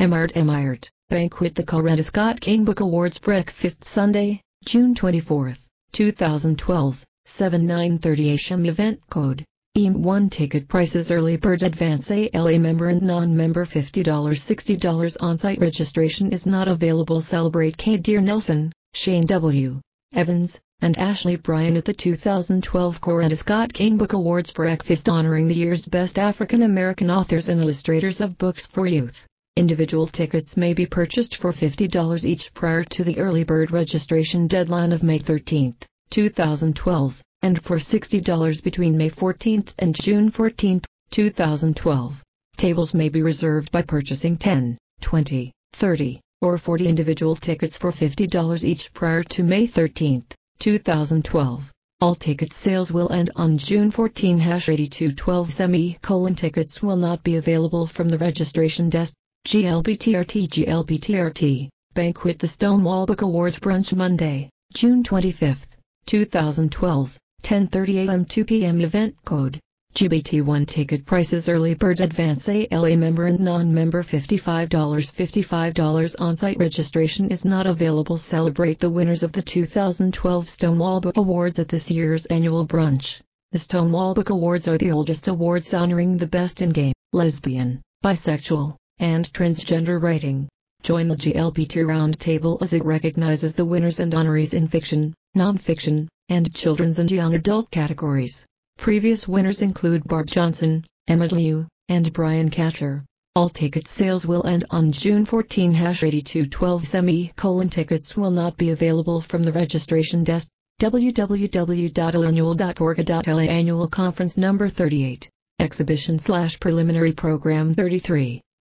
Emart Banquet. The Coretta Scott King Book Awards Breakfast Sunday, June 24, 2012, 7:30 a.m. Event code EAM1. Ticket prices: early bird advance ALA member and non-member $50, $60 on-site. Registration is not available. Celebrate K. Dear Nelson, Shane W. Evans, and Ashley Bryan at the 2012 Coretta Scott King Book Awards Breakfast, honoring the year's best African American authors and illustrators of books for youth. Individual tickets may be purchased for $50 each prior to the early bird registration deadline of May 13, 2012, and for $60 between May 14 and June 14, 2012. Tables may be reserved by purchasing 10, 20, 30, or 40 individual tickets for $50 each prior to May 13, 2012. All ticket sales will end on June 14. #8212 tickets will not be available from the registration desk. GLBTRT Banquet. The Stonewall Book Awards Brunch Monday, June 25, 2012, 10:30 a.m. 2 p.m. Event code GBT1. Ticket prices: early bird advance ALA member and non-member $55, $55 on-site. Registration is not available. Celebrate the winners of the 2012 Stonewall Book Awards at this year's annual brunch. The Stonewall Book Awards are the oldest awards honoring the best in gay, lesbian, bisexual, and transgender writing. Join the GLBT Roundtable as it recognizes the winners and honorees in fiction, nonfiction, and children's and young adult categories. Previous winners include Barb Johnson, Emmett Liu, and Brian Catcher. All ticket sales will end on June 14. #8212 tickets will not be available from the registration desk. www.alannual.org.la Annual Conference Number 38. Exhibition/Preliminary Program 33.